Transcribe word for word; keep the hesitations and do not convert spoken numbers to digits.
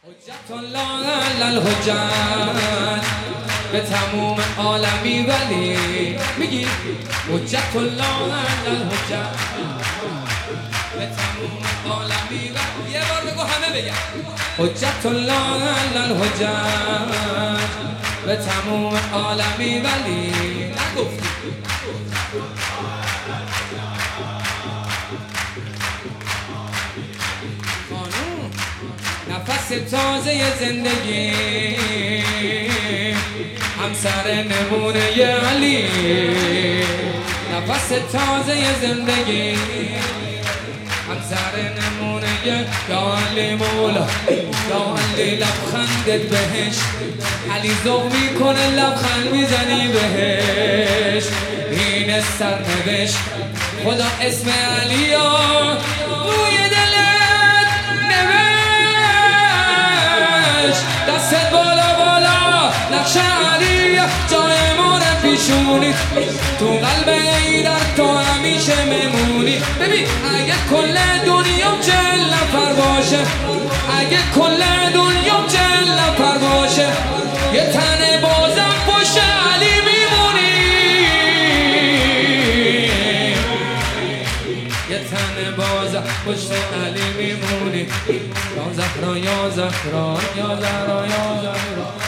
حجت الله علی الحجت به تموم عالمی ولی میگی حجت الله علی الحجت به تموم عالمی ولی یه بار بگو همه بگن حجت الله علی الحجت به تموم عالمی ولی نگفتی نفس تازه زندگی همسر نمونه علی نفس تازه زندگی همسر نمونه یا علی مولا یا علی لبخندت بهش علی ذوق میکنه لبخند میزنی بهش این سرنوشت خدا اسم علی روی دلت نوشت دست بالا بالا نقش علی جایمون پیشونی تو قلب ایدر تو همیشه میمونی ببین اگه کل دنیا چل نفر باشه اگه کل دنیا چل نفر باشه یه تن بازم پشت علی میمونی یه تن بازم پشت علی میمونی یا زهرا یا زهرا یا زهرا یا زهرا